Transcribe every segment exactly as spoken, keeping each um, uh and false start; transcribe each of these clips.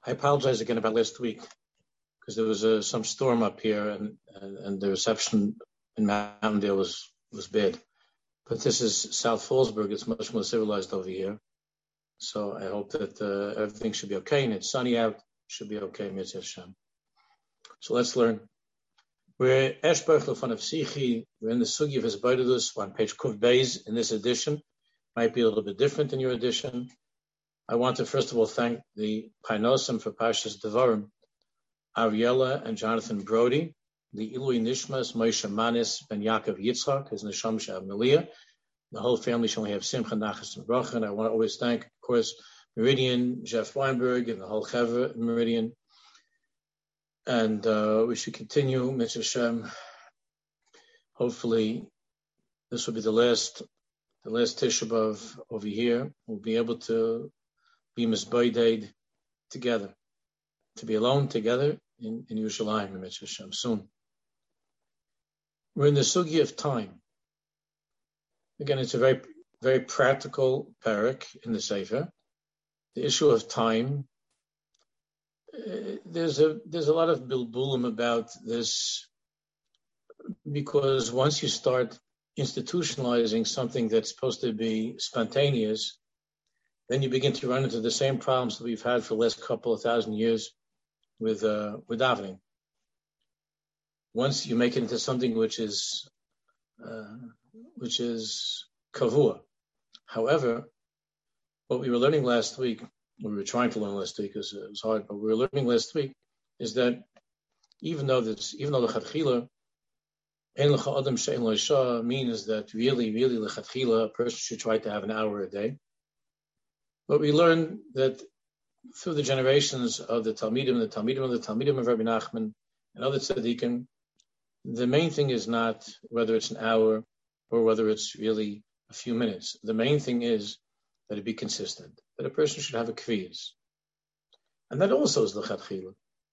I apologize again about last week because there was a, some storm up here and, and, and the reception in Mountaindale was, was bad. But this is South Fallsburg. It's much more civilized over here. So I hope that uh, everything should be okay. And it's sunny out. Should be okay, Mitzvah Hashem. So let's learn. We're Eshberch Lefan of Sichi. We're in the Sugi of his Baidudus. We're on page Kuf Beis in this edition. Might be a little bit different in your edition. I want to first of all thank the Painosim for Parshas Devarim, Ariella and Jonathan Brody, the Ilui Nishmas, Moshe Manis, Ben Yaakov Yitzchak, his Nesham Sha'av Meliyah. The whole family shall have Simcha, Nachas, and Bracha. And I want to always thank, of course, Meridian, Jeff Weinberg, and the whole Chevra Meridian. And uh, we should continue, Mitzvah Hashem. Hopefully, this will be the last, the last Tisha B'Av over here. We'll be able to be Mizbayded together, to be alone together in, in Yerushalayim, in Mitzvah Hashem, soon. We're in the Sugi of time. Again, it's a very, very practical parak in the Sefer. The issue of time. Uh, there's a there's a lot of bilbulim about this because once you start institutionalizing something that's supposed to be spontaneous, then you begin to run into the same problems that we've had for the last couple of thousand years with uh, with davening. Once you make it into something which is uh, which is kavua. However, what we were learning last week, what we were trying to learn last week, because it was hard, but we were learning last week, is that even though this, even though the lechatchila, ein lecha adam she'ein lo isha means that really, really lechatchila, a person should try to have an hour a day. But we learned that through the generations of the Talmidim, the Talmidim of the Talmidim of Rabbi Nachman and other tzaddikim, the main thing is not whether it's an hour or whether it's really a few minutes. The main thing is that it be consistent, that a person should have a kviyas. And that also is lechatchila.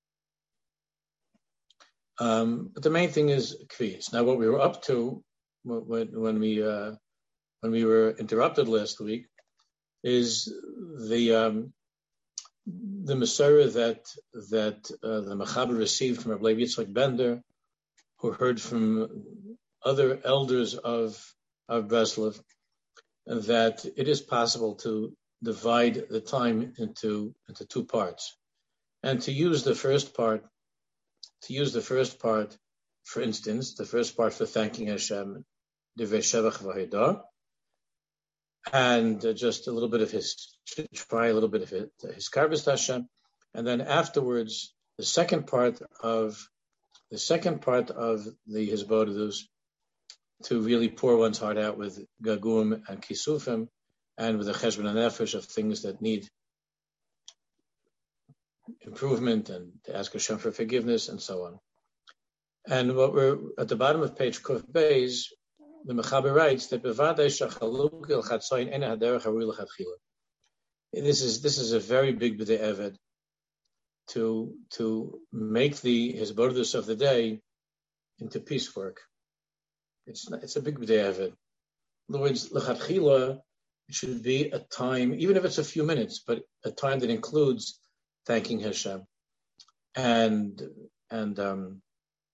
Um, but the main thing is kviyas. Now, what we were up to when, when we uh, when we were interrupted last week is the um, the Masorah that that uh, the Mechaber received from Rabbi Levi Yitzchak Bender, who heard from other elders of of Breslov, that it is possible to divide the time into into two parts, and to use the first part, to use the first part, for instance, the first part for thanking Hashem, Divrei Shevach V'Haidah, and uh, just a little bit of his, try a little bit of it, his Karbis Hashem, and then afterwards the second part of the second part of the Hisbodedus, to really pour one's heart out with gagum and kisufim, and with a cheshbon nefesh of things that need improvement, and to ask Hashem for forgiveness, and so on. And what we're at the bottom of page Kuf Beis, the Mechaber writes that bevadei shachaluk el chatzayin ena haderech harui lechatchila. This is this is a very big b'dei eved to to make the hisbodedus of the day into piecework. It's not, it's a big b'dei eved. In other words, lechatchila should be a time, even if it's a few minutes, but a time that includes thanking Hashem and and um,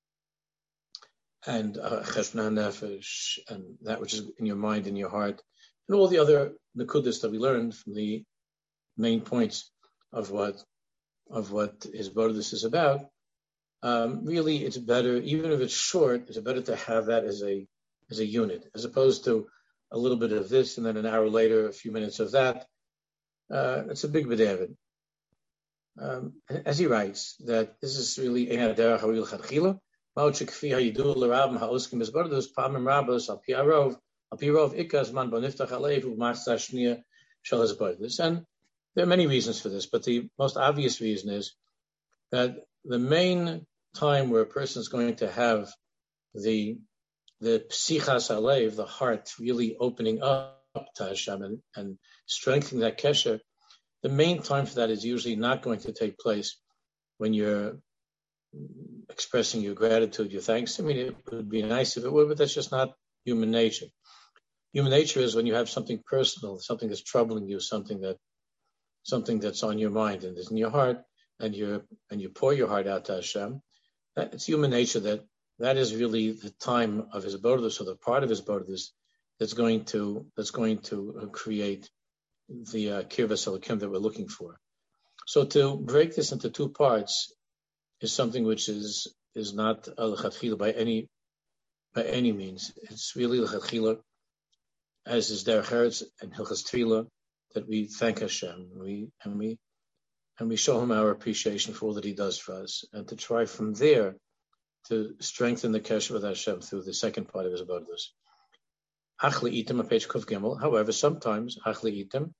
and cheshbon nefesh, and that which is in your mind, in your heart, and all the other nekudas that we learned from the main points of what of what Hisbodedus is about. Um, really, it's better, even if it's short, it's better to have that as a as a unit, as opposed to a little bit of this and then an hour later, a few minutes of that. Uh, it's a big b'devid. Um, as he writes, that this is really ein haderech harui lechatchila. Ma'od shekfi hayidur l'rabim ha'oskim Hisbodedus pamim rabos al pi arov al pi rov ikas man bo niftach alev u'machzah shniya shel Hisbodedus. And there are many reasons for this, but the most obvious reason is that the main time where a person is going to have the the psichas alev, the heart, really opening up to Hashem and, and strengthening that kesher, the main time for that is usually not going to take place when you're expressing your gratitude, your thanks. I mean, it would be nice if it would, but that's just not human nature. Human nature is when you have something personal, something that's troubling you, something that something that's on your mind and is in your heart, and you and you pour your heart out to Hashem, that, it's human nature that that is really the time of his bodhus, or the part of his bodhus that's going to that's going to create the uh, kirvas elokim that we're looking for. So to break this into two parts is something which is is not al-chatchila by any by any means. It's really al-chatchila, as is derech eretz and hilchas tefillah, that we thank Hashem, we and we and we show him our appreciation for all that he does for us, and to try from there to strengthen the kesher with Hashem through the second part of his avodas. Achli item on page Kuf Gimel. However, sometimes achli item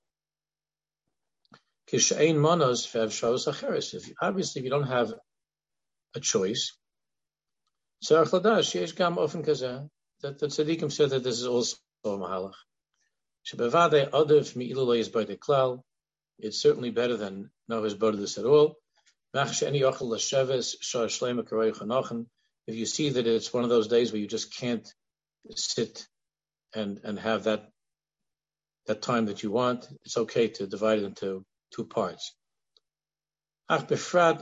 kishein manos fev shavos acheres. If obviously if you don't have a choice, tzarich ladash yesh gam ofen kazeh. That the tzaddikim said that this is also a mahalach. Shebevadei adav mi'ilu lo yizbadei klal. It's certainly better than no hizbodus at all. If you see that it's one of those days where you just can't sit and and have that that time that you want, it's okay to divide it into two parts. However,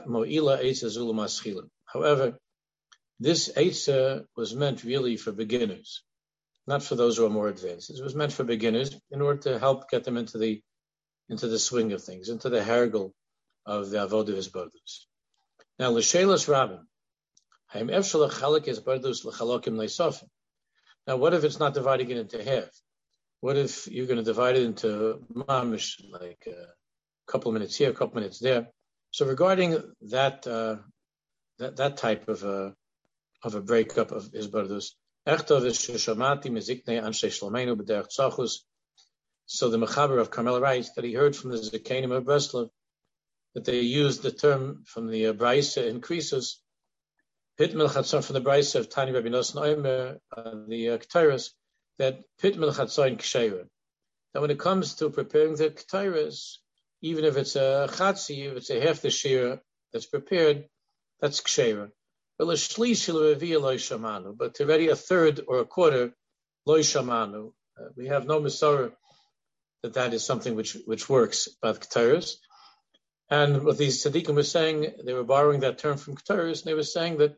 this eitzah was meant really for beginners, not for those who are more advanced. It was meant for beginners in order to help get them into the into the swing of things, into the hergel of the avodah hisbodus. Now, l'shelas rabim, haim efshel lachalek hisbodus l'chalokim leisofim. Now, what if it's not dividing it into half? What if you're going to divide it into mamish, like a couple of minutes here, a couple of minutes there? So, regarding that uh, that that type of a of a breakup of hisbodus, echtov is sheshamati meziknei anshe shlomenu b'derech tzachus. So the Mechaber of Carmel writes that he heard from the Zekanim of Breslov that they used the term from the uh, Braisa in Krisus, Pit Milchatzon from the Braisa of Tani Rabbi Nosson Omer, uh, the uh, Ketairos, that Pit Milchatzon Ksheira. That when it comes to preparing the Ketairos, even if it's a Chatzi, if it's a half the shear that's prepared, that's Ksheira. But to ready a third or a quarter, Loi Shamanu. Uh, we have no Masorah that that is something which which works by the Ketairos. And what these tzaddikim were saying, they were borrowing that term from Ketairos, and they were saying that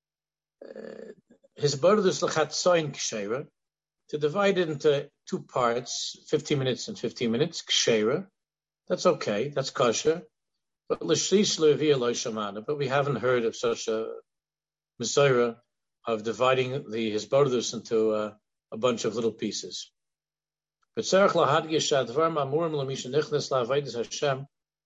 his bodhus l'chatzoin ksheira, to divide it into two parts, fifteen minutes and fifteen minutes, ksheira, that's okay, that's kosher. But l'shlish le'viyah lo shamana, but we haven't heard of such a Messiah of dividing the his bodhus into uh, a bunch of little pieces. But tzarich lahadgish shadvar ma'amurim l'misha nichnas la'avaydis Hashem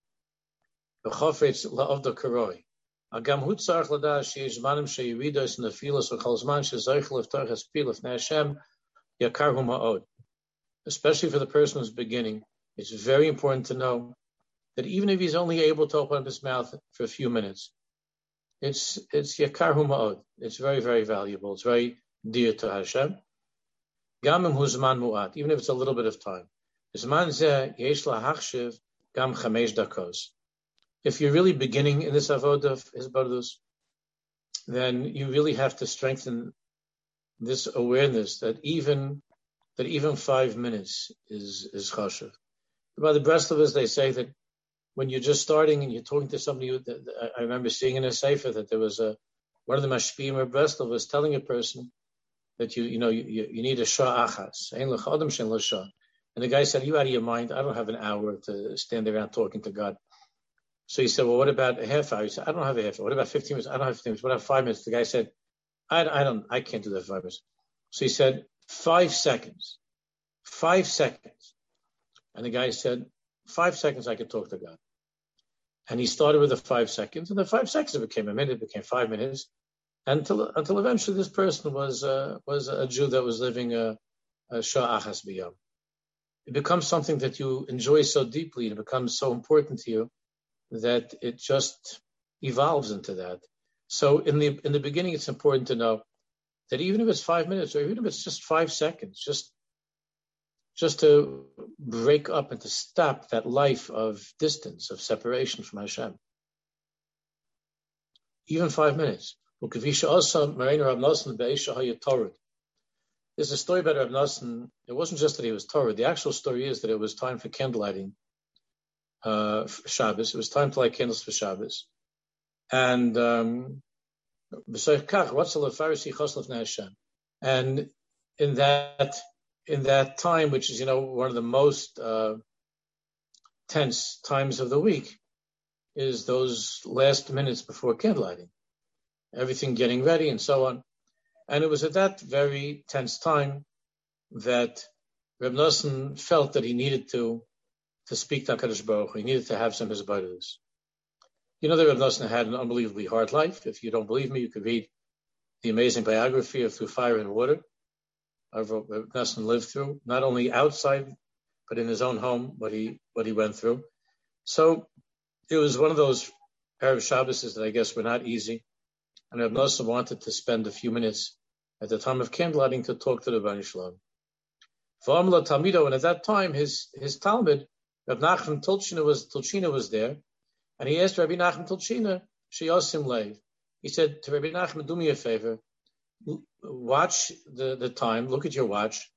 b'chofetz la'avda karoi. Agam hu tzarich l'dash sheyesh zmanim sheyiridos nefilas v'chol zman shezoich l'ftach espil l'fnei Hashem yakar hu ma'od. Especially for the person who's beginning, it's very important to know that even if he's only able to open up his mouth for a few minutes, it's it's yakar hu ma'od. It's very, very valuable. It's very dear to Hashem. Gamim hu zman mu'at, even if it's a little bit of time. Zman zeh yesh lahachshiv gam chamesh dakos. If you're really beginning in this avodah of hisbodus, then you really have to strengthen this awareness that even that even five minutes is is chashuv. By the Breslovers, they say that when you're just starting and you're talking to somebody, you, I remember seeing in a sefer that there was a one of the mashpiyim of Breslov was telling a person that you you know you, you need a shah achas, and the guy said, "Are you out of your mind? I don't have an hour to stand around talking to God." So he said, "Well, what about a half hour?" He said, "I don't have a half hour." "What about fifteen minutes?" "I don't have fifteen minutes." "What about five minutes?" The guy said, "I, I don't, I can't do that five minutes." So he said, "Five seconds, five seconds," and the guy said, "Five seconds, I can talk to God." And he started with the five seconds, and the five seconds became a minute, it became five minutes. Until until eventually this person was uh, was a Jew that was living a, a shah achas b'yom. It becomes something that you enjoy so deeply, and it becomes so important to you that it just evolves into that. So in the in the beginning, it's important to know that even if it's five minutes, or even if it's just five seconds, just just to break up and to stop that life of distance, of separation from Hashem. Even five minutes. There's a story about Rav Nosson. It wasn't just that he was Torah. The actual story is that it was time for candlelighting uh, Shabbos. It was time to light candles for Shabbos. And um, and in that in that time, which is, you know, one of the most uh, tense times of the week, is those last minutes before candlelighting, everything getting ready and so on. And it was at that very tense time that Reb Nosson felt that he needed to to speak to HaKadosh Baruch Hu. He needed to have some hisbodedus. You know that Reb Nosson had an unbelievably hard life. If you don't believe me, you could read the amazing biography of Through Fire and Water of Reb Nosson lived through, not only outside, but in his own home, what he what he went through. So it was one of those Erev Shabbos that I guess were not easy. And Reb Nosson wanted to spend a few minutes at the time of candlelighting to talk to the Bani Shalom. V'amla Talmido, and at that time his his Talmud, Reb Nachman Tulchina was Tulchina was there, and he asked Rabbi Nachman Tulchina, Sheyosim Leiv. He said to Rabbi Nachman, do me a favor, watch the, the time, look at your watch.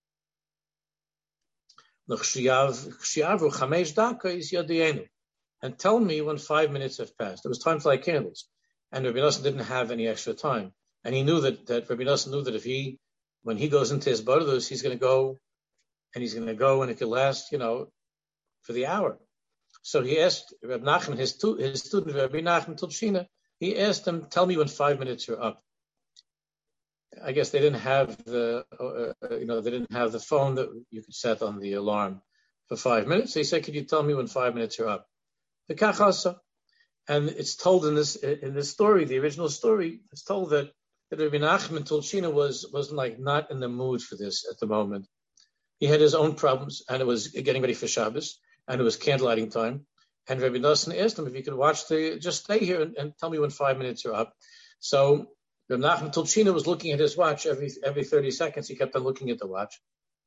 And tell me when five minutes have passed. It was time to light candles. And Rabbi Nosson didn't have any extra time. And he knew that, that Rabbi Nosson knew that if he, when he goes into his bodedus, he's going to go, and he's going to go, and it could last, you know, for the hour. So he asked Rabbi Nachman, his, tu, his student, Rabbi Nachman Tulchina, he asked him, tell me when five minutes are up. I guess they didn't have the, uh, you know, they didn't have the phone that you could set on the alarm for five minutes. So he said, could you tell me when five minutes are up? The kachasa. And it's told in this, in this story, the original story, it's told that, that Rabbi Nachman Tulchina was, was like not in the mood for this at the moment. He had his own problems, and it was getting ready for Shabbos, and it was candlelighting time. And Rabbi Nosson asked him if he could watch the, just stay here and, and tell me when five minutes are up. So Rabbi Nachman Tulchina was looking at his watch every every thirty seconds. He kept on looking at the watch.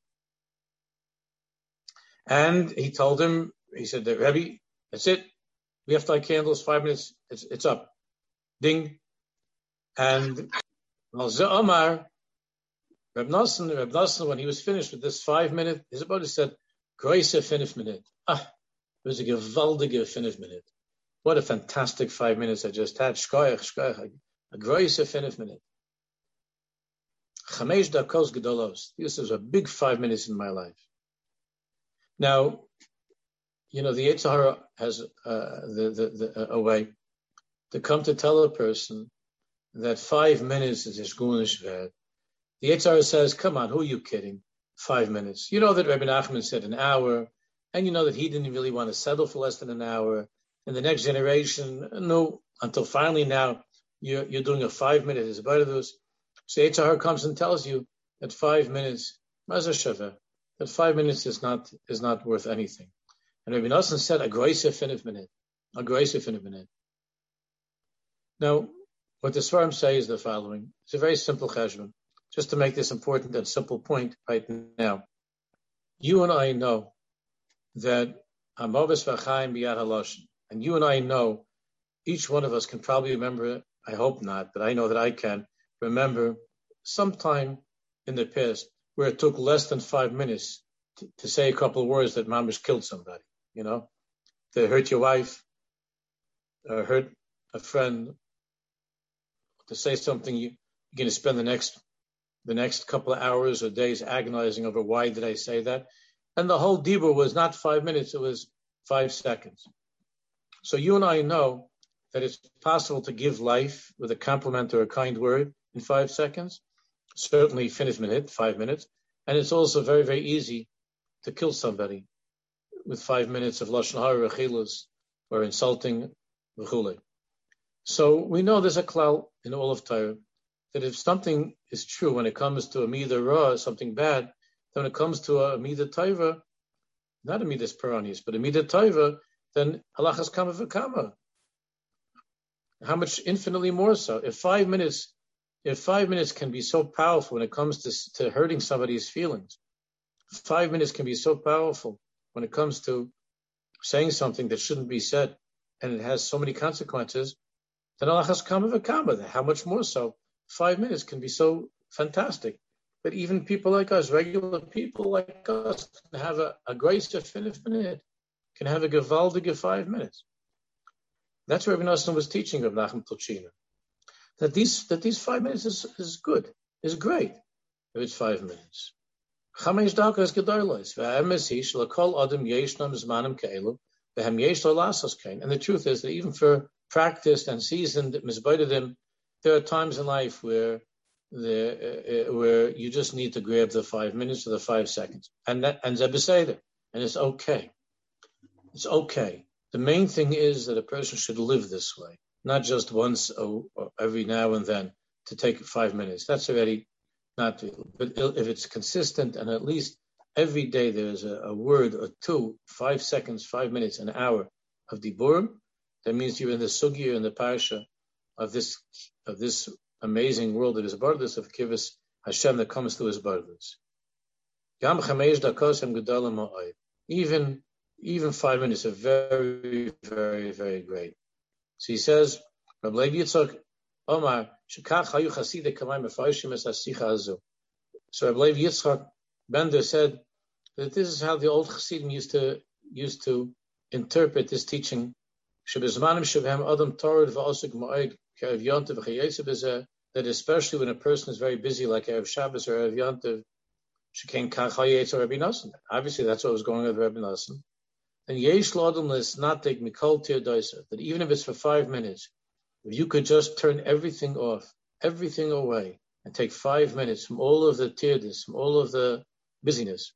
And he told him, he said, Rebbe, that's it. We have to light candles, five minutes, it's, it's up. Ding. And Al Omar, Reb Nosson, Reb Nosson, when he was finished with this five minute, his about said, Groise fünf minute. Ah, it was a gewaldige fünf minute. What a fantastic five minutes I just had. Shkoyach, shkoyach, a groise fünf minute. Chamesh dakos gedolos. This is a big five minutes in my life. Now, you know, the Yetzer Hara has uh, the, the, the, a way to come to tell a person that five minutes is his gunish word. The Yetzer Hara says, come on, who are you kidding? Five minutes. You know that Rabbi Nachman said an hour, and you know that he didn't really want to settle for less than an hour. And the next generation, no, until finally now, you're, you're doing a five minute hisbodedus. So Yetzer Hara comes and tells you that five minutes, mazah shaveh, that five minutes is not is not worth anything. And Rabbi Nosson said, a groise fünf minute, a groise fünf minute. Now, what the Svarim say is the following. It's a very simple cheshbon. Just to make this important and simple point right now. You and I know that Amovis v'chaim biyad haloshen, and you and I know, each one of us can probably remember, I hope not, but I know that I can remember sometime in the past where it took less than five minutes to, to say a couple of words that mamish killed somebody, you know, to hurt your wife, or hurt a friend, to say something you, you're going to spend the next the next couple of hours or days agonizing over why did I say that. And the whole dibur was not five minutes, it was five seconds. So you and I know that it's possible to give life with a compliment or a kind word in five seconds. Certainly finish minute, five minutes. And it's also very, very easy to kill somebody with five minutes of lashon hara or chilus or insulting v'chule. So we know there's a klal in all of Torah that if something is true when it comes to a midah ra, something bad, then when it comes to a midah taiva, not a midah peranius, but a midah taiva, then halachas kama v'kama. How much infinitely more so? If five minutes, if five minutes can be so powerful when it comes to, to hurting somebody's feelings, five minutes can be so powerful when it comes to saying something that shouldn't be said, and it has so many consequences, then halachas kama v'kama. How much more so? Five minutes can be so fantastic. But even people like us, regular people like us, can have a, a grace of fünf minute, can have a gewaldige five minutes. That's what Rabbi Nosson was teaching of Nachum Tolchina. That these that these five minutes is, is good, is great. If it's five minutes. Chamesh dakas gedolos. Ve'emes hi shlakol adam yeshnam zmanim ke'elu ve'hem yesh lo lasos kein. And the truth is that even for practiced and seasoned mizbaidim, there are times in life where the uh, where you just need to grab the five minutes or the five seconds, and that and zebeseder, and it's okay. It's okay. The main thing is that a person should live this way, not just once or, or every now and then to take five minutes. That's already not. But if it's consistent and at least every day there's a, a word or two, five seconds, five minutes, an hour of diburim, that means you're in the sugya and the parsha of this of this amazing world that is Bardas of Kivus Hashem that comes through his Bardas. Gam chamesh dakos hem gedolim ha'oid. Even even five minutes are very, very, very great. So he says, Rabbi Levi Yitzchak Omar shekach hayu chasidei kamay mefarshim es hasicha hazu. So Rabbi Levi Yitzchak Bender said that this is how the old Chassidim used to used to interpret this teaching. Shebezmanim shebhem adam torah v'osuk ma'od ke'ev yontiv v'chayetze b'zeh. That especially when a person is very busy, like Erev Shabbos or Erev Yontiv, shekein kach hayetze or Rabbi Nosson. Obviously, that's what was going on with Rabbi Nosson. And yesh l'adam l'snatik mikol tirdoisa. That even if it's for five minutes, if you could just turn everything off, everything away, and take five minutes from all of the tirdis, from all of the busyness,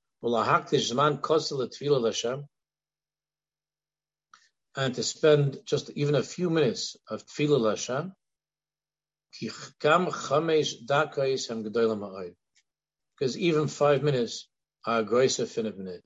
and to spend just even a few minutes of tefillah l'Hashem, because even five minutes are a grace of finna minute.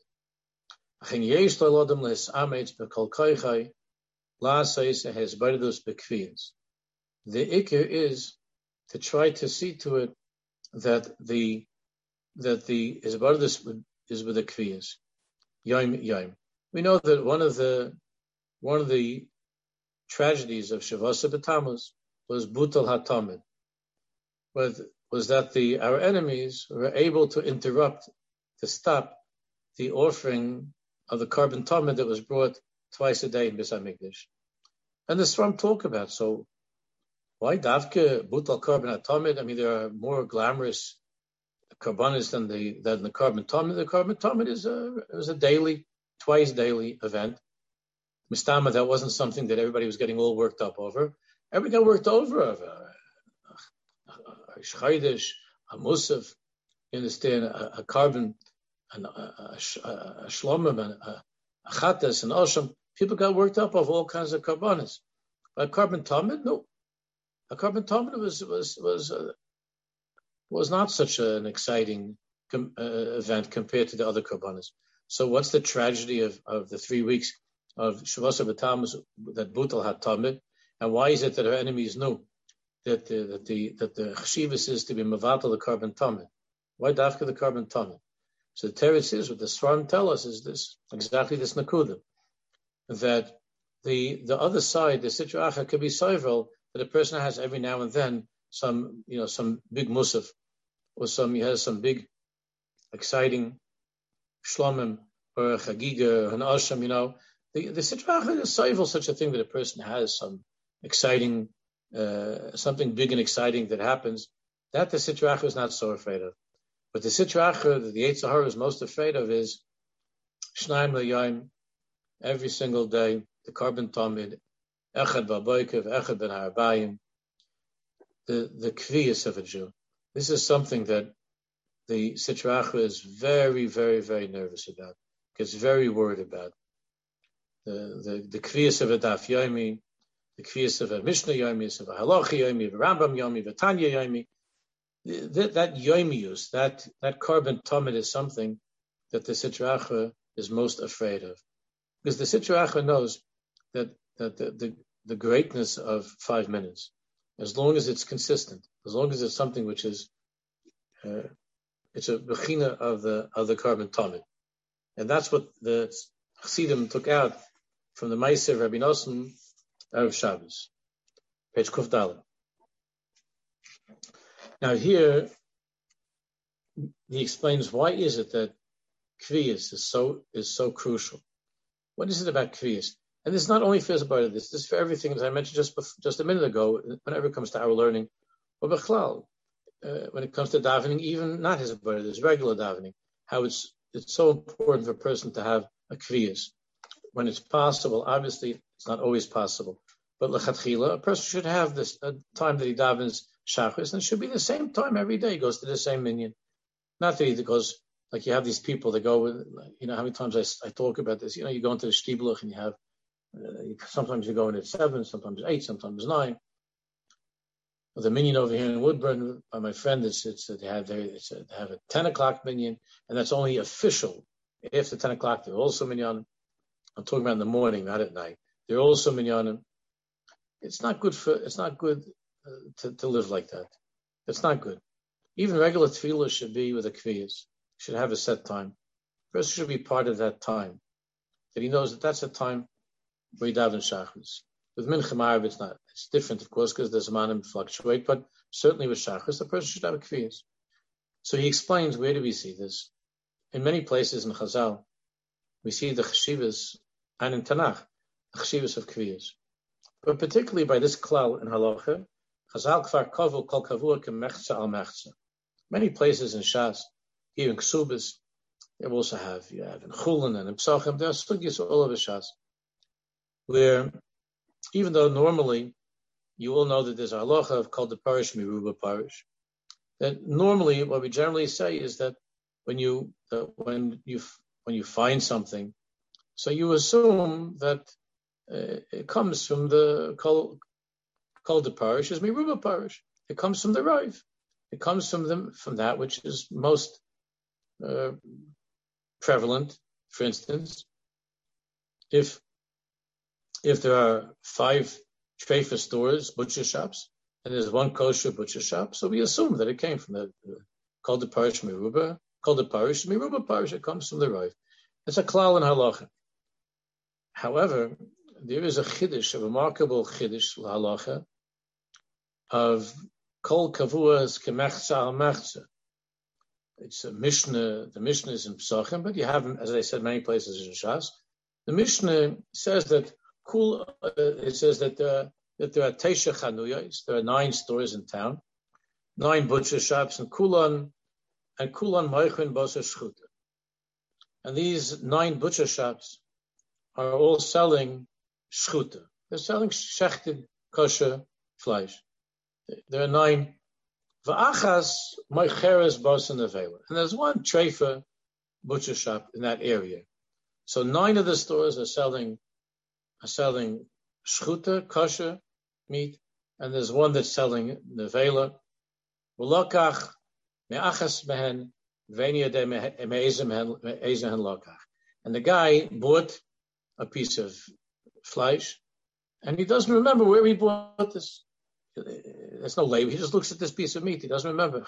The ikir is to try to see to it that the that the isbardus is with the kviyas. Yom yom. We know that one of the one of the tragedies of Shavasa B'Tammuz was Butal HaTamid, was was that the our enemies were able to interrupt, to stop the offering of the carbon Tamid that was brought twice a day in Beis HaMikdash. And the Sram talk about, so why Davke Butal carbon Tamid? I mean, there are more glamorous karbanis than the than the carbon Tamid. The carbon Tamid is a is a daily, twice daily event. Mistama, that wasn't something that everybody was getting all worked up over. Everybody got worked over over a shchaydish, a musaf, you understand, a, a carbon, and a, a, a shlomim, and a, a chatas, and osham. People got worked up over all kinds of karbanis. A carbon tamid, no. A carbon tamid was was was uh, was not such an exciting com, uh, event compared to the other karbanis. So, what's the tragedy of, of the three weeks of Shavasa B'Tammuz that Butal had tamid? And why is it that our enemies knew that the that the that the chshivas is to be mevatel the carbon tamid? Why dafka the carbon tamid? So the teretz is what the Sfarim tell us is this exactly this nakuda, that the the other side, the sitra acha, could be soivel, that a person has every now and then some you know some big musaf or some he has some big exciting shlomim or a chagiga or an asham. You know the the sitra acha is soivel, such a thing that a person has some exciting, uh, something big and exciting that happens, that the Sitra Achra is not so afraid of. But the Sitra Achra that the Yetzer Hara is most afraid of is Shnaim L'Yayim, every single day, the carbon tamid, Echad B'Aboikev, Echad Ben Harabayim, the, the Kviyas of a Jew. This is something that the Sitra Achra is very, very, very nervous about, gets very worried about. The, the, the Kviyas of a Daf Yomi, the Kviyas of a Mishnah Yomi, of a Halacha Yomi, of a Rambam Yomi, of a Tanya Yomi. That, that Yomius, that, that carbon tamid is something that the Sitra Achra is most afraid of. Because the Sitra Achra knows that, that the, the, the greatness of five minutes, as long as it's consistent, as long as it's something which is, uh, it's a bechina of the, of the carbon tamid. And that's what the Chassidim took out from the Ma'aser of Rabbi Nosson of Shabbos, page Kuf Daled. Now here, he explains why is it that Kviyas is so is so crucial. What is it about Kviyas? And this is not only for about this, this is for everything, as I mentioned just before, just a minute ago, whenever it comes to our learning, or Bechlal, uh, when it comes to davening, even not his about this, regular davening, how it's it's so important for a person to have a Kviyas. When it's possible, obviously it's not always possible, but lechatchila, a person should have this a time that he davens Shachris, and it should be the same time every day. He goes to the same minyan. Not that he goes, like you have these people that go with, you know, how many times I, I talk about this, you know, you go into the Shtibluch and you have, uh, you, sometimes you go in at seven, sometimes eight, sometimes nine. Well, the minyan over here in Woodburn, by my friend, it's, it's, they have their, it's a, they have a ten o'clock minyan, and that's only official. After ten o'clock, they're also minyanim. I'm talking about in the morning, not at night. They're also minyanim. It's not good for, it's not good uh, to, to live like that. It's not good. Even regular tefillah should be with a kviyas. Should have a set time. The person should be part of that time. That he knows that that's a time where he daven shachris. With mincha ma'ariv, it's not. It's different, of course, because the zmanim fluctuate. But certainly with shachris, the person should have a kviyas. So he explains, where do we see this? In many places in Chazal, we see the cheshivas, and in Tanakh, the cheshivas of kviyas. But particularly by this klal in halacha, Chazal kfar kovu kol kavua kemechza al mechza. Many places in Shas, even Ksubas, they also have, you have in Chulin and in Psachim, there are sugis all over Shas, where even though normally you all know that there's a halacha of called the parish miruba parish, that normally what we generally say is that when you uh, when you when you find something, so you assume that uh, it comes from the called called the parish is miruba parish. It comes from the Rav. It comes from them from that which is most uh, prevalent. For instance, if if there are five treifa stores, butcher shops, and there's one kosher butcher shop, so we assume that it came from the uh, called the parish miruba, called the parish miruba parish. It comes from the Rav. It's a klal in halacha. However, there is a chiddush, a remarkable chiddush halacha of kol kavuas kemechza al mechza. It's a Mishnah. The Mishnah is in Psachim, but you have, as I said, many places in Shas. The Mishnah says that kul. Uh, it says that uh, that there are teisha chanuyos. There are nine stores in town, nine butcher shops, and kulan and kulan moichin boser shchuta. And these nine butcher shops are all selling shchuta. They're selling shechted kosher flesh. There are nine. Va'achas moicheres boser nevela. And there's one treifa butcher shop in that area. So nine of the stores are selling are selling shchuta, kosher meat, and there's one that's selling nevela. V'lokach me'achas mehen v'enia de me'ezem hen lokach. And the guy bought a piece of flesh, and he doesn't remember where he bought this. There's no label. He just looks at this piece of meat. He doesn't remember.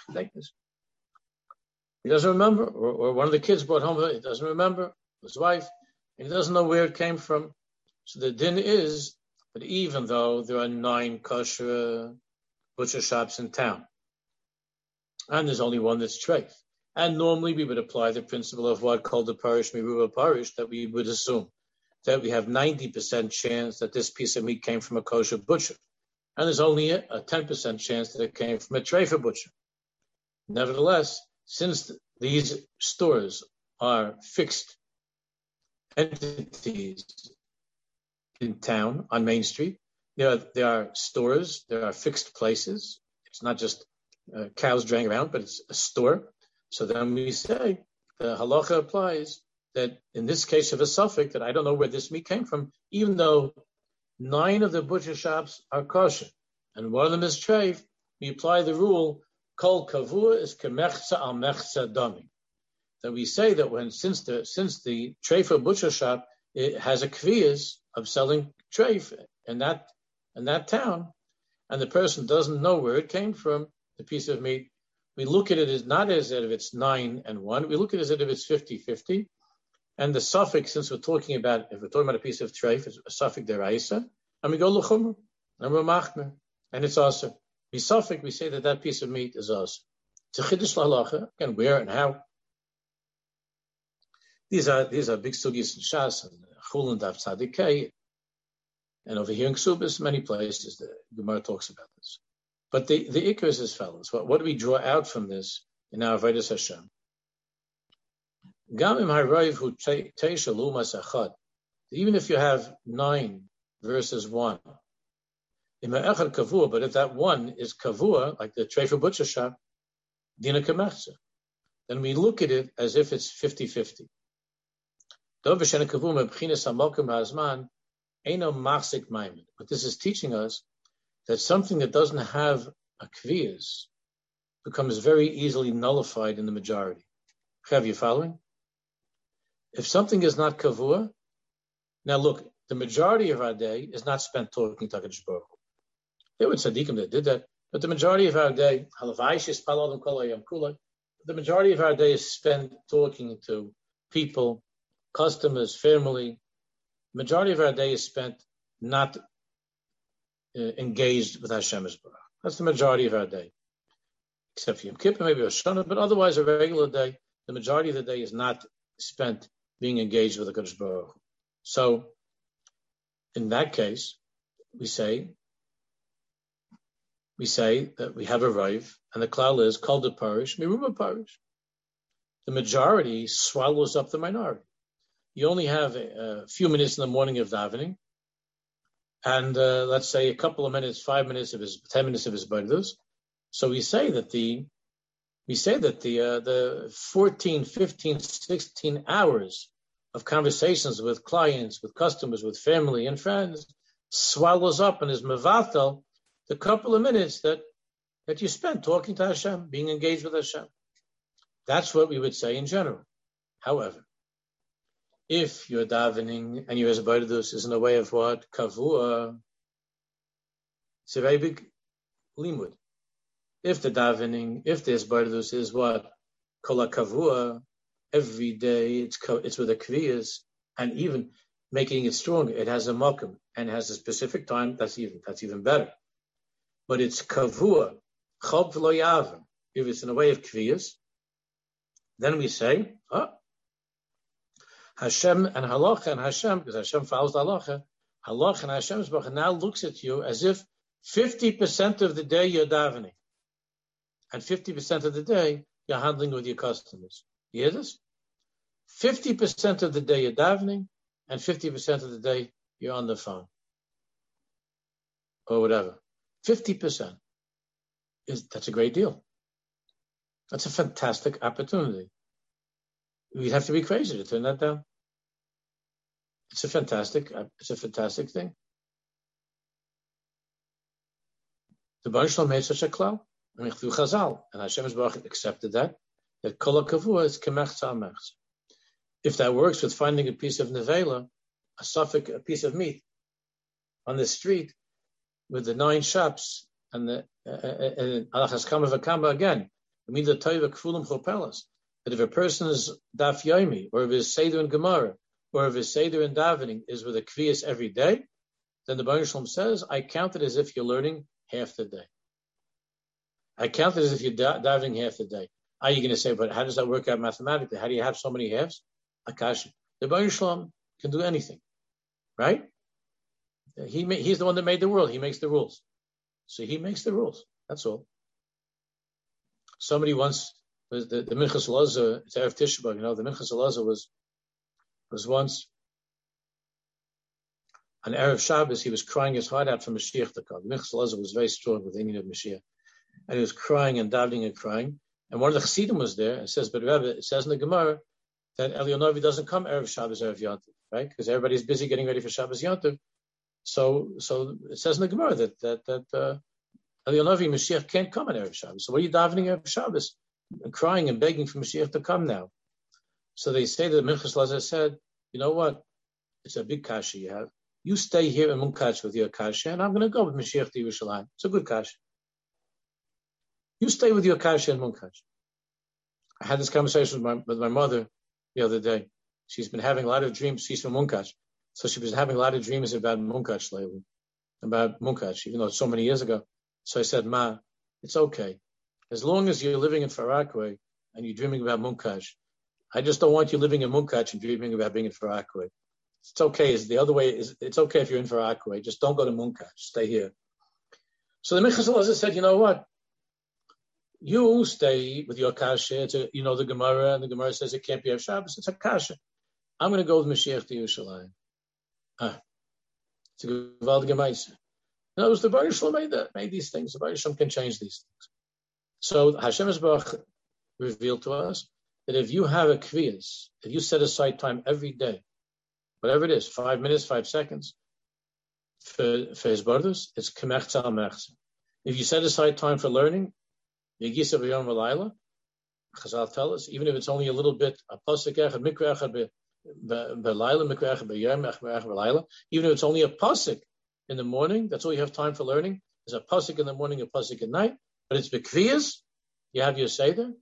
He doesn't remember. Or, or one of the kids brought home, he doesn't remember. His wife, and he doesn't know where it came from. So the din is that even though there are nine kosher butcher shops in town, and there's only one that's treif, and normally we would apply the principle of what called the parish miruba parish, that we would assume that we have ninety percent chance that this piece of meat came from a kosher butcher. And there's only a, a ten percent chance that it came from a treifa butcher. Nevertheless, since th- these stores are fixed entities in town on Main Street, there are, there are stores, there are fixed places. It's not just uh, cows draying around, but it's a store. So then we say the halacha applies that in this case of a suffix, that I don't know where this meat came from, even though nine of the butcher shops are kosher, and one of them is treif. We apply the rule, kol kavua is kemechza al mechza dami. That we say that when, since the, since the treifa butcher shop, it has a kviyas of selling treif in that, in that town, and the person doesn't know where it came from, the piece of meat, we look at it as not as if it's nine and one, we look at it as if it's fifty-fifty. And the suffix, since we're talking about, if we're talking about a piece of treif, it's a suffix deraisa, and we go l'chumr, and we're machmer, and it's also. We suffix, we say that that piece of meat is also. It's a chiddush l'halacha, again, where and how. These are these are big sugis in Shas and Chulin Daf Tzadikei, and over here in Ksubis, many places the Gemara talks about this. But the the ikar is as follows: what, what do we draw out from this in our Avodas Hashem? Gamim harayiv hu teisha lumas achad. Even if you have nine versus one, echad kavua, but if that one is kavua, like the treifa butcher shop, dina kemechza, then we look at it as if it's fifty-fifty. What this is teaching us that something that doesn't have a kviyas becomes very easily nullified in the majority. Have you following? If something is not kavua, now look, the majority of our day is not spent talking to HaKadosh Baruch Hu. There were tzaddikim that did that, but the majority of our day, the majority of our day is spent talking to people, customers, family. The majority of our day is spent not uh, engaged with Hashem Yisborach. That's the majority of our day. Except for Yom Kippur, maybe Rosh Hashanah, but otherwise a regular day, the majority of the day is not spent being engaged with the HaKadosh Baruch Hu. So, in that case, we say, we say that we have a raiv, and the klal is called the parish, miruma parish. The majority swallows up the minority. You only have a, a few minutes in the morning of davening, and uh, let's say a couple of minutes, five minutes of his, ten minutes of his bardus. So we say that the, we say that the uh, the fourteen, fifteen, sixteen hours of conversations with clients, with customers, with family and friends swallows up and is mevatel the couple of minutes that that you spent talking to Hashem, being engaged with Hashem. That's what we would say in general. However, if you're davening and your esbardus is in a way of what? Kavua, it's a very big limud. If the davening, if the esbardus is what? Kol kavua, every day it's it's with a kviyas, and even making it stronger, it has a makom and has a specific time, that's even that's even better. But it's kavua, chob v'lo yaver. If it's in a way of kviyas, then we say, oh, Hashem and halacha and Hashem, because Hashem follows the halacha, halacha and Hashem's bracha now looks at you as if fifty percent of the day you're davening, and fifty percent of the day you're handling with your customers. You hear this? fifty percent of the day you're davening, and fifty percent of the day you're on the phone. Or whatever. fifty percent. Is that's a great deal. That's a fantastic opportunity. We'd have to be crazy to turn that down. It's a fantastic, it's a fantastic thing. The Baruch Shalom made such a klal, and Chazal, and Hashem Baruch accepted that, that kol kavua is kemech tzamech. If that works with finding a piece of nevela, a suffix, a piece of meat on the street with the nine shops and the alachas kama v'kama again, I mean the toiva kfulim chopelas. That if a person's daf yomi, or if his seder in Gemara, or if his seder in davening is with a kviyas every day, then the Baruch Shalom says, I count it as if you're learning half the day. I count it as if you're da- davening half the day. Are you going to say, but how does that work out mathematically? How do you have so many halves? Akash. The Baruch Shalom can do anything, right? He ma- he's the one that made the world. He makes the rules. So he makes the rules. That's all. Somebody once, the, the, the Minchas Elazar, it's Erev Tisha B'Av, you know, the Minchas Elazar was, was once, on Erev Shabbos, he was crying his heart out for Mashiach to come. The Minchas Elazar was very strong with the Indian of Mashiach. And he was crying and davening and crying. And one of the Chassidim was there and says, but Rebbe, it says in the Gemara that Elyonovi doesn't come Erev Shabbos, Erev Yontiv, right? Because everybody's busy getting ready for Shabbos Yontiv. So, so it says in the Gemara that, that, that, uh, Elyonovi, Mashiach can't come on Erev Shabbos. So what are you davening Erev Shabbos? And crying and begging for Mashiach to come now. So they say that Minchas Elazar said, you know what? It's a big kasha you have. You stay here in Munkach with your kasha, and I'm going to go with Mashiach to Yerushalayim. It's a good kasha. You stay with your kasha in Munkach. I had this conversation with my, with my mother the other day. She's been having a lot of dreams. She's from Munkach. So she was having a lot of dreams about Munkach lately, about Munkach, even though it's so many years ago. So I said, Ma, it's okay. As long as you're living in Far Rockaway and you're dreaming about Munkach, I just don't want you living in Munkach and dreaming about being in Far Rockaway. It's okay. It's the other way. Is it's okay if you're in Far Rockaway. Just don't go to Munkach. Stay here. So the Minchas Elazar said, you know what? You stay with your kasha. It's a, you know the Gemara, and the Gemara says it can't be of Shabbos. It's a kasha. I'm going to go with Mashiach to Yerushalayim. Ah, it's a gewaltige Gemaisa. No, it was the Baruch Shalom made that, made these things. The Baruch Shalom can change these things. So Hashem Yisbarach revealed to us that if you have a kviyas, if you set aside time every day, whatever it is, five minutes, five seconds, for, for his brothers, it's kemechza al mechza. If you set aside time for learning, Yegisa v'yom v'layla, Chazal tell us, even if it's only a little bit, a pasuk echad, mikra echad b'layla, mikra echad b'yom, mikra echad b'layla, even if it's only a pasuk in the morning, that's all you have time for learning. There's a pasuk in the morning, a pasuk at night, but it's b'kviyas, you have your seder,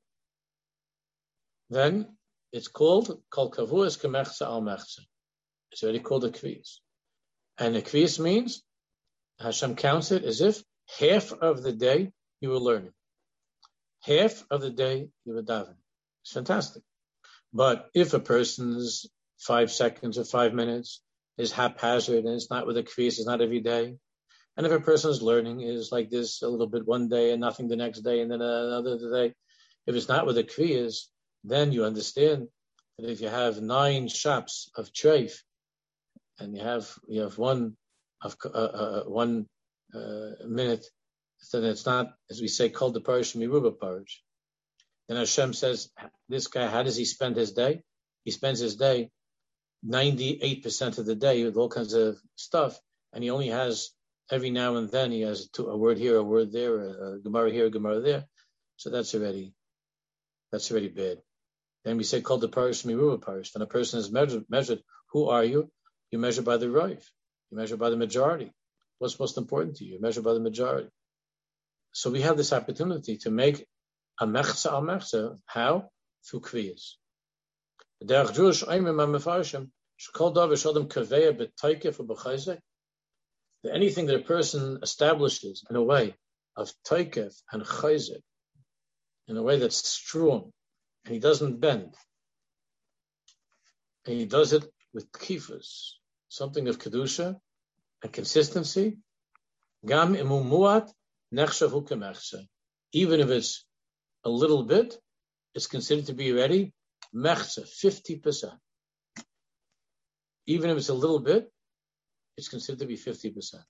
then it's called kol kavuas kemechza al mechza. It's already called a kviyas. And a kviyas means Hashem counts it as if half of the day you were learning. Half of the day you were davening. It's fantastic. But if a person's five seconds or five minutes is haphazard and it's not with a kviyas, it's not every day. And if a person's learning is like this a little bit one day and nothing the next day and then another day, if it's not with a kviyas, then you understand that if you have nine shops of treif and you have you have one of uh, uh, one uh, minute, then it's not, as we say, called the parish miruba parish. Then Hashem says, this guy, how does he spend his day? He spends his day ninety-eight percent of the day with all kinds of stuff, and he only has every now and then he has a word here, a word there, a, a gemara here, a gemara there. So that's already that's already bad. Then we say called the parish miruba parish. Then a person is measured, measured. Who are you? You measure by the roif. You measure by the majority. What's most important to you? You measure by the majority. So we have this opportunity to make a mechza al mechza. How? Through kviyas. Derech Jewish Oimim HaMefarshim shekol davar shodem kaveya b'taikef u'b'chayzek. That anything that a person establishes in a way of taikef and chayzek, in a way that's strong, and he doesn't bend, and he does it with kifas, something of kedusha and consistency. Gam imu muat nechshav kemechsa. Even if it's a little bit, it's considered to be ready mechsa, fifty percent. Even if it's a little bit, it's considered to be fifty percent.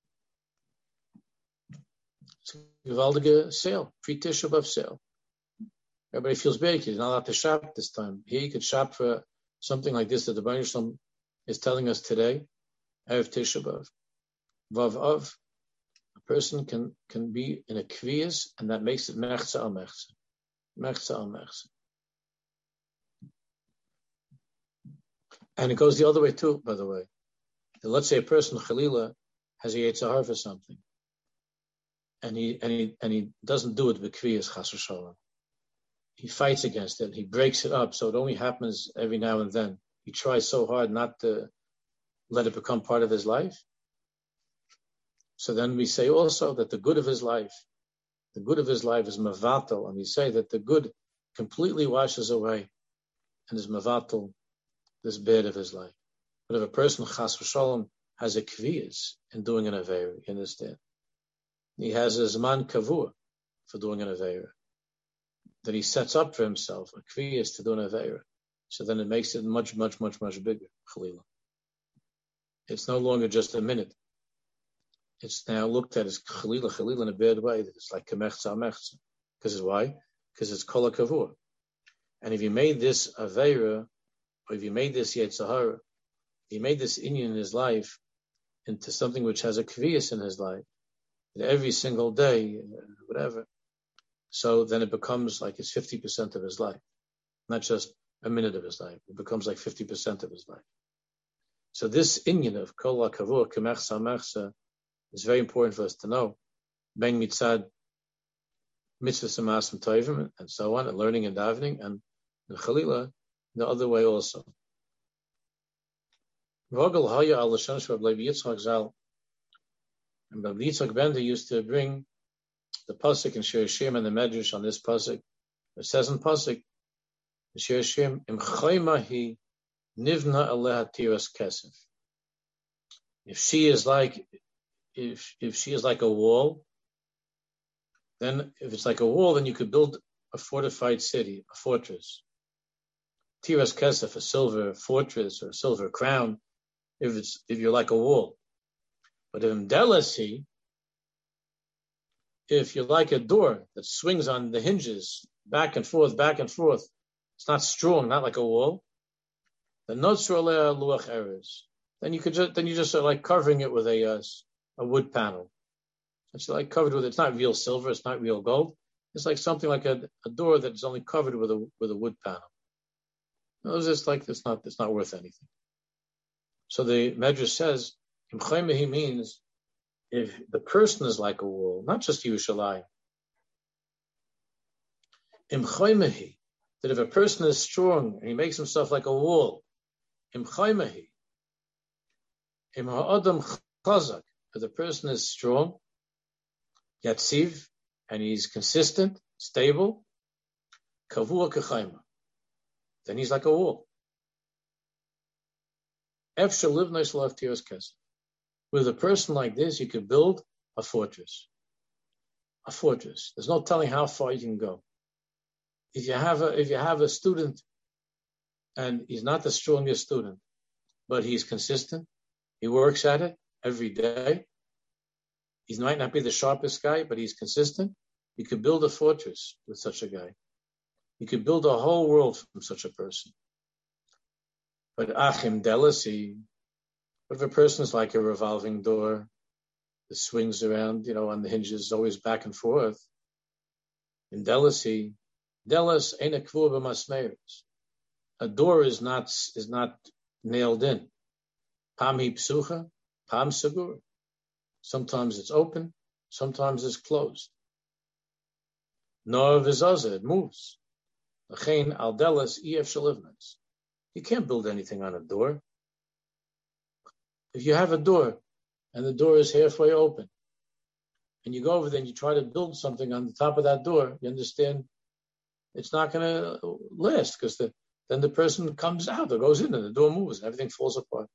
It's a gewaldige sale, pre-Tisha B'Av sale. Everybody feels bad. He's not allowed to shop this time. Here you could shop for something like this that the Baruch Shalom is telling us today. Erev Tisha B'Av. Vav Av. A person can, can be in a kviyas, and that makes it mechza al mechza. Mechza al mechza. And it goes the other way too, by the way. Let's say a person, Chalila, has a Yetzer Hara for something. And he, and he, and he doesn't do it with kviyas, chas v'shalom. He fights against it. He breaks it up, so it only happens every now and then. He tries so hard not to let it become part of his life. So then we say also that the good of his life, the good of his life is mavatal, and we say that the good completely washes away and is mavatal this bad of his life. But if a person, chas v'shalom, has a kviyas in doing an aveira, you understand? He has a zman kavur for doing an aveira, that he sets up for himself a kviyas to do an aveira. So then it makes it much, much, much, much bigger, Chalila. It's no longer just a minute. It's now looked at as Chalila, Chalila in a bad way. It's like kemechza mechza. Because why? Because it's kol kavur. And if you made this aveira, or if you made this Yetzer Hara, if you made this inyan in his life into something which has a kviyas in his life, every single day, whatever, so then it becomes like it's fifty percent of his life, not just a minute of his life. It becomes like fifty percent of his life. So this inyan of kol kavur kemechza mechza is very important for us to know. Ben mitzad mitzvahs and maasim tovim and so on, and learning and davening, and the Chalila the other way also. Vogel haya al l'shon shel Rabbi Yitzchak Zal, and Rabbi Yitzchak Bender used to bring the pasuk and Shir Hashirim and the Medrash on this pasuk. It says in pasuk, Shirshim im chaymahi nivna aleha tiras kesef. If she is like, if if she is like a wall, then if it's like a wall, then you could build a fortified city, a fortress. Tiras kesef, a silver fortress or a silver crown, if it's if you're like a wall. But in Delasi, if you're like a door that swings on the hinges, back and forth, back and forth, it's not strong, not like a wall. Then notzur aleh luach eres. Then you could just then you just are like covering it with a uh, a wood panel. It's like covered with. It's not real silver. It's not real gold. It's like something like a, a door that's only covered with a with a wood panel. No, it's just like it's not it's not worth anything. So the Medrash says, he means if the person is like a wall, not just Yerushalayim. Imchaymehi, that if a person is strong and he makes himself like a wall, Imchaymehi, Im ha'adam chazak, if the person is strong, Yatziv, and he's consistent, stable, Kavua kechayma, then he's like a wall. Efshar livnei shel tiras kesef. With a person like this, you could build a fortress. A fortress. There's no telling how far you can go. If you have a if you have a student and he's not the strongest student, but he's consistent, he works at it every day. He might not be the sharpest guy, but he's consistent. You could build a fortress with such a guy. You could build a whole world from such a person. But achim delasi, if a person is like a revolving door that swings around, you know, on the hinges, always back and forth, in delasi, delas ain't a kvur b'masmeres. A door is not is not nailed in. Pam hi psucha, pam sagur. Sometimes it's open, sometimes it's closed. Nor vizaza, it moves. L'chein al delas ef shalivnas. You can't build anything on a door. If you have a door and the door is halfway open and you go over there and you try to build something on the top of that door, you understand it's not going to last because the, then the person comes out or goes in and the door moves and everything falls apart.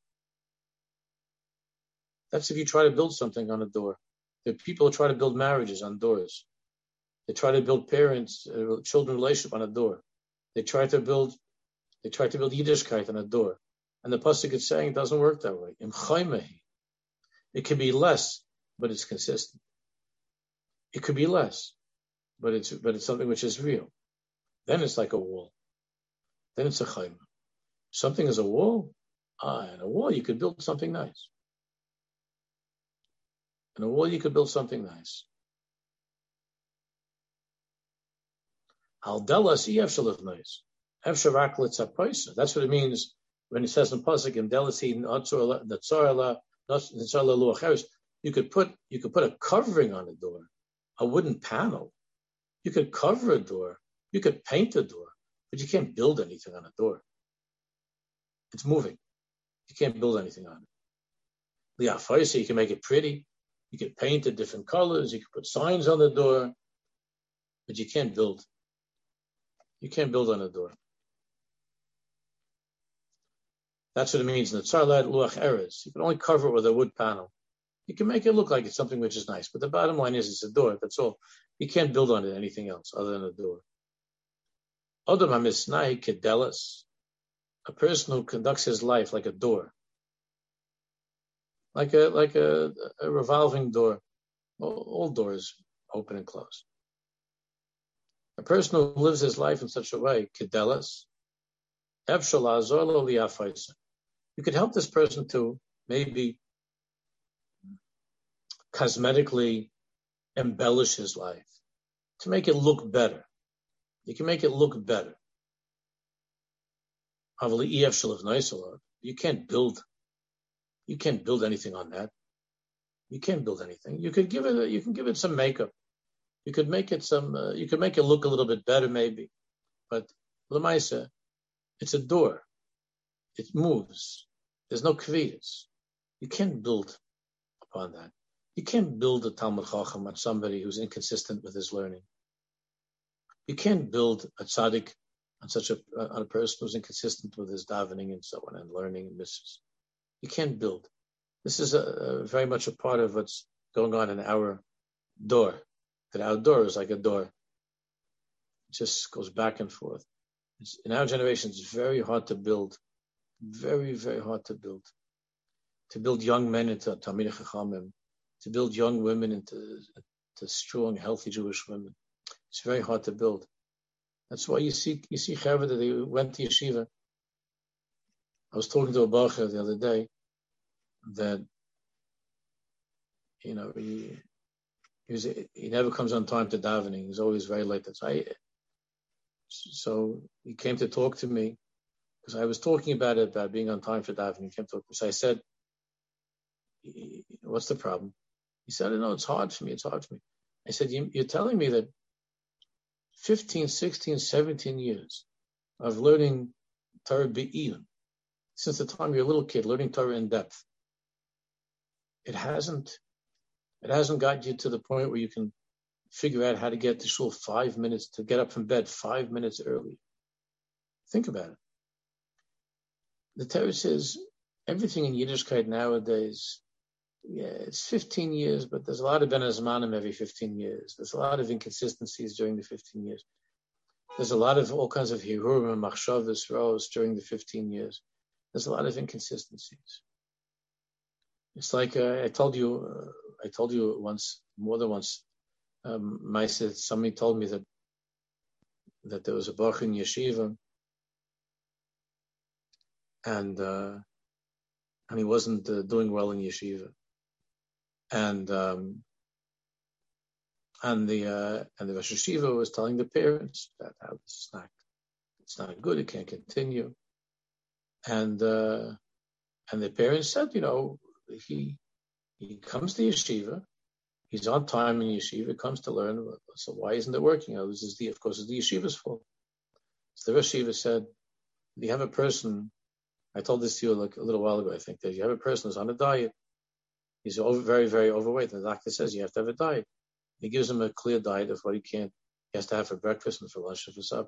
That's if you try to build something on a door. There are people who try to build marriages on doors. They try to build parents, uh, children relationship on a door. They try to build, they try to build Yiddishkeit on a door. And the pasuk is saying it doesn't work that way. Im chaymehi. It could be less, but it's consistent. It could be less, but it's but it's something which is real. Then it's like a wall. Then it's a chayma. Something is a wall. Ah, and a wall you could build something nice. In a wall you could build something nice. Al delas ef shalav nice. Ef sharak litzapaisa. That's what it means. When it says in pasuk in delasi natzarla natzarla luacheres, you could put you could put a covering on a door, a wooden panel. You could cover a door. You could paint a door, but you can't build anything on a door. It's moving. You can't build anything on it. Liafaisa, you can make it pretty. You could paint it different colors. You could put signs on the door, but you can't build. You can't build on a door. That's what it means. Natzarlat luach eres. You can only cover it with a wood panel. You can make it look like it's something which is nice, but the bottom line is it's a door. That's all. You can't build on it anything else other than a door. Adam hamisnai kedelas. A person who conducts his life like a door, like a like a, a revolving door. All, all doors open and close. A person who lives his life in such a way, kedelas. You could help this person to maybe cosmetically embellish his life, to make it look better. You can make it look better. You can't build, you can't build anything on that. You can't build anything. You could give it, you can give it some makeup. You could make it some, uh, you could make it look a little bit better maybe. But Lamaisa, it's a door. It moves. There's no kviyas. You can't build upon that. You can't build a Talmud Chacham on somebody who's inconsistent with his learning. You can't build a tzaddik on such a on a person who's inconsistent with his davening and so on and learning and mitzvahs. You can't build. This is a, a very much a part of what's going on in our door. That our door is like a door. It just goes back and forth. It's, in our generation, it's very hard to build. Very, very hard to build. To build young men into Talmidei Chachamim, to build young women into, into strong, healthy Jewish women. It's very hard to build. That's why you see you see Chaver that they went to yeshiva. I was talking to a bacher the other day that, you know, he he, was, he never comes on time to davening. He's always very late. That's why. So he came to talk to me because I was talking about it, about being on time for davening. He came to talk to me. So I said, "What's the problem?" He said, "No, it's hard for me. It's hard for me." I said, "You're telling me that fifteen, sixteen, seventeen years of learning Torah be'iyun, since the time you're a little kid, learning Torah in depth, it hasn't, it hasn't got you to the point where you can figure out how to get to shul five minutes, to get up from bed five minutes early. Think about it. The Torah says everything in Yiddishkeit nowadays, yeah, it's fifteen years, but there's a lot of ben hazmanim every fifteen years. There's a lot of inconsistencies during the fifteen years. There's a lot of all kinds of hirurim and machshavos rows during the fifteen years. There's a lot of inconsistencies. It's like uh, I told you, uh, I told you once, more than once. Um, my somebody told me that that there was a bach in yeshiva, and uh, and he wasn't uh, doing well in yeshiva. And um, and the uh, and the Rosh Yeshiva was telling the parents that how this is not, it's not good, it can't continue. And uh, and the parents said, you know, he he comes to yeshiva, he's on time in yeshiva, comes to learn. So why isn't it working? You know, this is the of course it's the yeshiva's fault. So the Rosh Yeshiva said, you have a person. I told this to you like a little while ago. I think that you have a person who's on a diet. He's over, very, very overweight. And the doctor says you have to have a diet. He gives him a clear diet of what he can't, he has to have for breakfast and for lunch and for supper.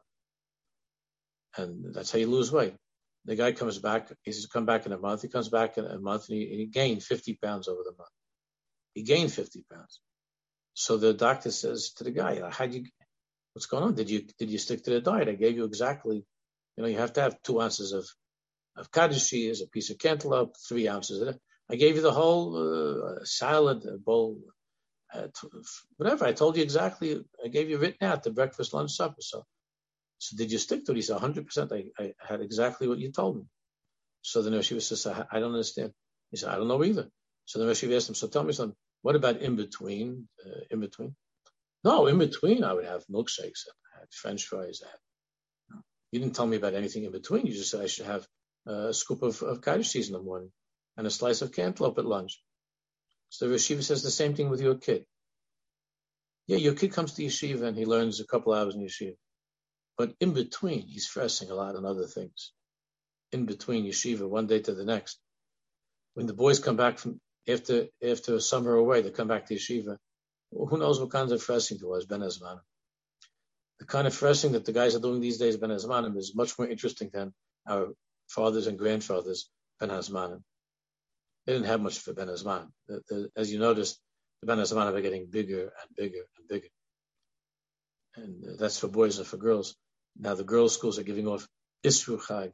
And that's how you lose weight. The guy comes back, he says, come back in a month. He comes back in a month and he, and he gained fifty pounds over the month. He gained fifty pounds. So the doctor says to the guy, how do you, what's going on? Did you, did you stick to the diet? I gave you exactly, you know, you have to have two ounces of, of kaddish cheese, a piece of cantaloupe, three ounces of it. I gave you the whole uh, salad bowl, uh, whatever. I told you exactly. I gave you written out the breakfast, lunch, supper. So, so did you stick to it? He said, one hundred percent. I, I had exactly what you told me. So the Rosh Yeshiva says, I, I don't understand. He said, I don't know either. So the Rosh Yeshiva asked him, so tell me something. What about in between? Uh, in between? No, in between I would have milkshakes. I had French fries. I had, no. You didn't tell me about anything in between. You just said I should have a scoop of, of kaddish cheese in the morning and a slice of cantaloupe at lunch. So the yeshiva says the same thing with your kid. Yeah, your kid comes to yeshiva and he learns a couple hours in yeshiva. But in between, he's stressing a lot on other things. In between yeshiva, one day to the next. When the boys come back from, after after a summer away, they come back to yeshiva. Well, who knows what kinds of fressing there was, ben hazmanim. The kind of fressing that the guys are doing these days, ben hazmanim, is much more interesting than our fathers and grandfathers, ben hazmanim. They didn't have much for ben hazmanim. The, the, as you noticed, the ben hazmanim are getting bigger and bigger and bigger. And uh, that's for boys and for girls. Now the girls' schools are giving off Isru Chag.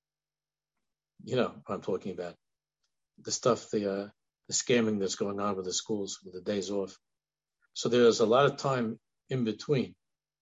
You know what I'm talking about. The stuff, the uh, the scamming that's going on with the schools, with the days off. So there's a lot of time in between.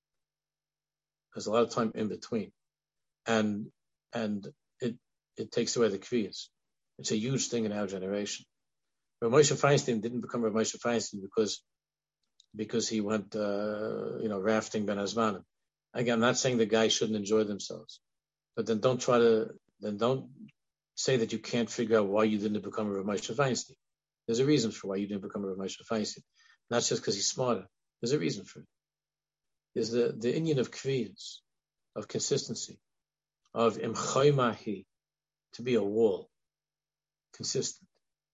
There's a lot of time in between. And and it it takes away the kriyas. It's a huge thing in our generation. Rav Moshe Feinstein didn't become Rav Moshe Feinstein because because he went uh, you know rafting ben hazmanim. Again, I'm not saying the guys shouldn't enjoy themselves, but then don't try to then don't say that you can't figure out why you didn't become a Rav Moshe Feinstein. There's a reason for why you didn't become a Rav Moshe Feinstein. Not just because he's smarter. There's a reason for it. There's the the inyan of kriyas, of consistency, of imchaymahi, to be a wall. Consistent.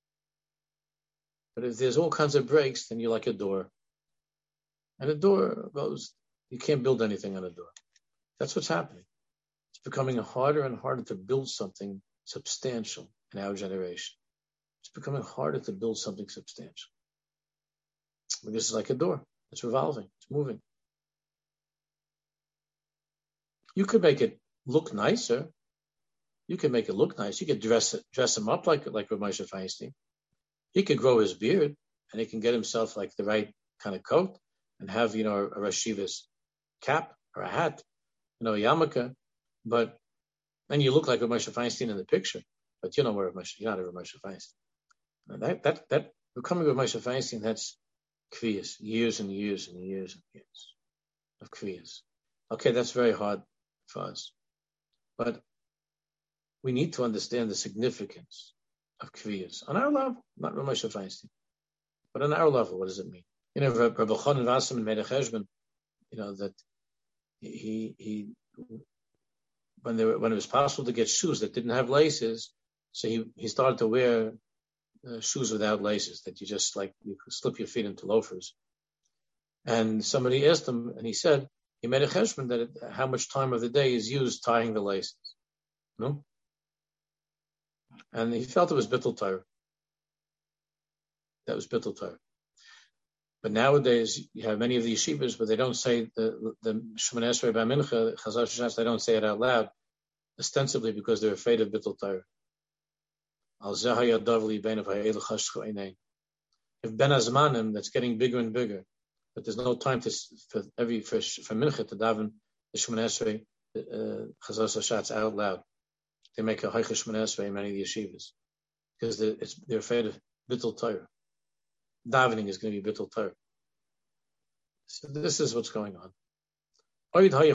But if there's all kinds of breaks, then you're like a door. And a door goes, you can't build anything on a door. That's what's happening. It's becoming harder and harder to build something substantial in our generation. It's becoming harder to build something substantial. This is like a door. It's revolving. It's moving. You could make it look nicer. You could make it look nice. You could dress it, dress him up like like Rav Moshe Feinstein. He could grow his beard and he can get himself like the right kind of coat and have, you know, a, a Rosh Yeshiva's cap or a hat, you know, a yarmulke. But then you look like Rav Moshe Feinstein in the picture, but you know where Rav Moshe, you're not a Rav Moshe Feinstein. And that that that becoming Rav Moshe Feinstein, that's kviyas, years and years and years and years of kviyas. Okay, that's very hard for us, but we need to understand the significance of kviyas on our level, not Rav Moshe Feinstein, but on our level. What does it mean? You know, Rabbi Chanan Wasserman made a cheshbon, you know, that he he when there were, when it was possible to get shoes that didn't have laces, so he he started to wear uh, shoes without laces, that you just like you could slip your feet into loafers. And somebody asked him, and he said he made a cheshbon that it, how much time of the day is used tying the laces, no? And he felt it was bittul Torah. That was bittul Torah. But nowadays, you have many of the yeshivas, but they don't say the the Shemoneh Esrei B'Mincha, Chazal Shas, they don't say it out loud, ostensibly because they're afraid of bittul Torah. Al Zahaya Davli Ben of Ha'el Chashchu Einay. If Ben Azmanim, that's getting bigger and bigger, but there's no time to for every for, for Mincha to daven the Shemoneh Esrei Chazal Shas out loud. They make a Haicha Shemoneh Esrei in many of the yeshivas because they're, it's, they're afraid of bittul Torah. Davening is going to be bittul Torah. So this is what's going on. Gemara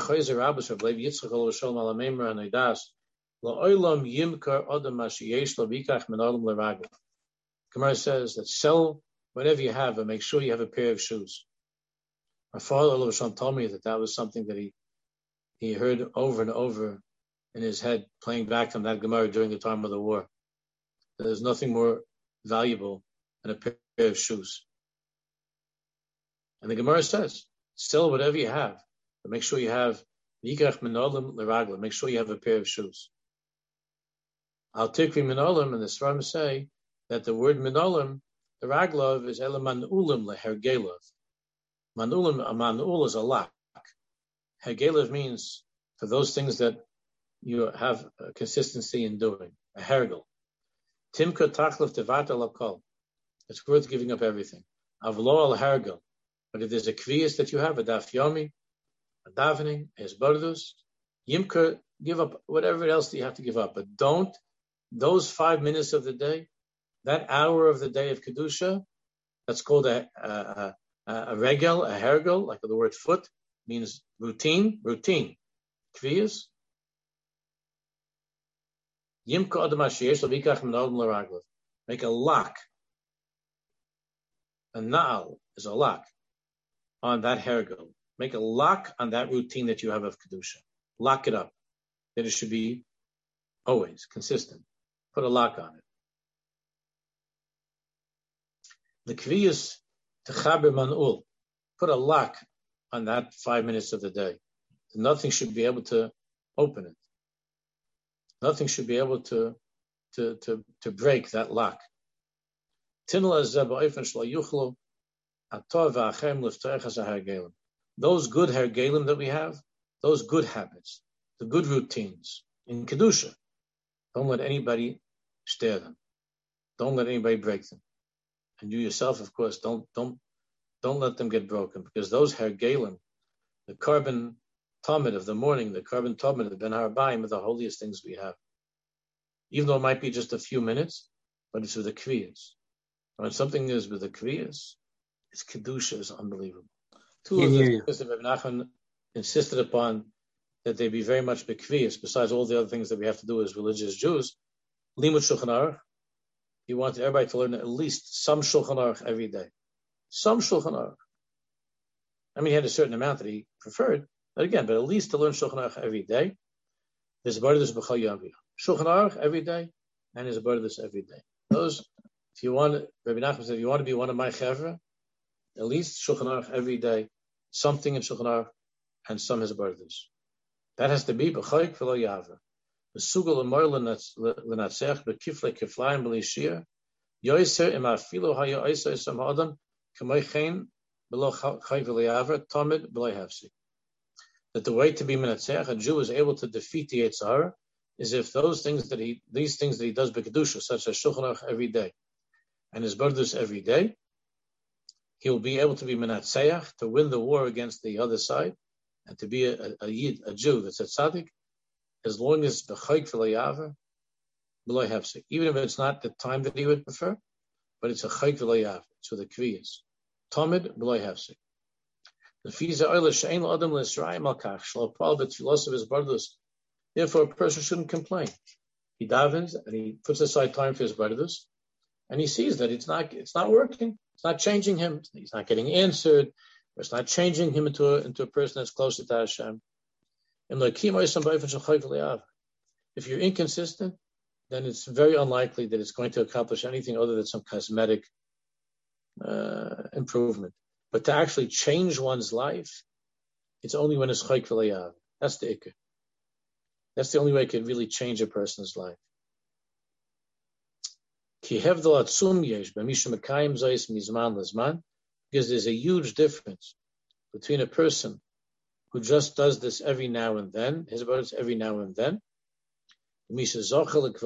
says that sell whatever you have and make sure you have a pair of shoes. My father told me that that was something that he he heard over and over in his head, playing back on that Gemara during the time of the war. There's nothing more valuable than a pair of shoes. And the Gemara says, sell whatever you have, but make sure you have Yikach Minolim L'Ragla, make sure you have a pair of shoes. Al Tikvi Minolim, and the Sfarim say that the word Minolim, the Raglov, is Ela Manulim Lehergelov. Manulim, a Manul is a lock. Hergelov means for those things that you have a consistency in doing, a hergel. Timka Tachlov Tevat Alakol. It's worth giving up everything. Avlo al hergel. But if there's a kviyas that you have, a daf yomi, a davening, a esbardus, yimker, give up whatever else that you have to give up. But don't, those five minutes of the day, that hour of the day of kedusha, that's called a a, a, a regel, a hergel, like the word foot, means routine, routine. Kviyas. Yimker adam hashiyesh levikach minodem l'raglav. Make a lock. A na'al is a lock on that hergel. Make a lock on that routine that you have of kedusha. Lock it up. That it should be always consistent. Put a lock on it. The kviyas techaber man'ul. Put a lock on that five minutes of the day. Nothing should be able to open it. Nothing should be able to to to, to break that lock. Those good hergelim that we have, those good habits, the good routines in kedusha, don't let anybody stare them. Don't let anybody break them. And you yourself, of course, don't don't don't let them get broken, because those hergelim, the carbon tamid of the morning, the carbon tamid of the Ben Harabayim, are the holiest things we have. Even though it might be just a few minutes, but it's with the kviyas. When something is with the kviyas, its kedusha is unbelievable. Two of the things that Rebbe Nachman insisted upon that they be very much bekviyas, besides all the other things that we have to do as religious Jews. Limud Shulchan Aruch. He wanted everybody to learn at least some Shulchan Aruch every day. Some Shulchan Aruch. I mean, he had a certain amount that he preferred, but again, but at least to learn Shulchan Aruch every day. There's Bardus B'chal Yaviyah. Shulchan Aruch every day, and his Bardus every day. Those, if you want, Rabbi Nachman said, if you want to be one of my chevra, at least Shulchan Aruch every day, something in Shulchan Aruch, and some his Bardus. That has to be b'chayk v'lo yaver. The sugal l'moy l'natzech b'kifle kiflayim b'lishir yoyser im afilo haya oyser sam adam k'moy chen below chayk v'lo yaver tamid b'lo hefsik. That the way to be menatzech, a Jew is able to defeat the Yetzer Hara, is if those things that he, these things that he does b'kedusha, such as Shulchan Aruch every day, and his burdus every day, he will be able to be menatzeach, to win the war against the other side, and to be a, a, a Yid, a Jew that's a tzaddik, as long as b'chayk v'lo yaver, b'lo hefsek. Even if it's not the time that he would prefer, but it's a chayk v'lo yaver, it's with the kriyas. Tamid b'lo hefsek. Therefore, a person shouldn't complain. He davens and he puts aside time for his bardus, and he sees that it's not it's not working. It's not changing him. He's not getting answered. Or it's not changing him into a, into a person that's closer to Hashem. If you're inconsistent, then it's very unlikely that it's going to accomplish anything other than some cosmetic uh, improvement. But to actually change one's life, it's only when it's chayk v'layav. That's the ikar. That's the only way it can really change a person's life. Because there's a huge difference between a person who just does this every now and then, his words every now and then, as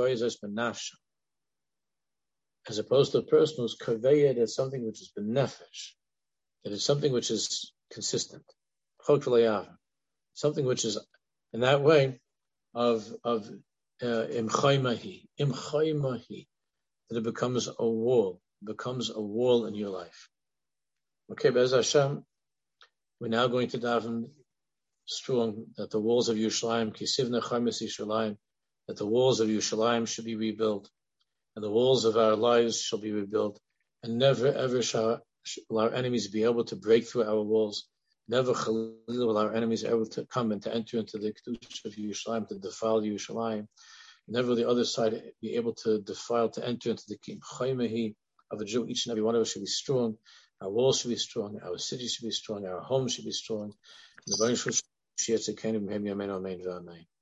opposed to a person who's kaveyed as something which is benefesh. It is something which is consistent. Something which is, in that way, of of imchaymahi, uh, imchaymahi, that it becomes a wall, becomes a wall in your life. Okay, Be'ez Hashem, we're now going to daven strong that the walls of Yerushalayim, kisivna chamis Yerushalayim, that the walls of Yerushalayim should be rebuilt, and the walls of our lives shall be rebuilt, and never ever shall will our enemies be able to break through our walls. Never will our enemies able to come and to enter into the Kedusha of Yerushalayim, to defile Yerushalayim. Never will the other side be able to defile, to enter into the Chaymehi of a Jew. Each and every one of us should be strong. Our walls should be strong. Our cities should be strong. Our homes should be strong. And the Baruch Hu Shir Tzedekenu B'Hem Yameinu Amen V'Amen.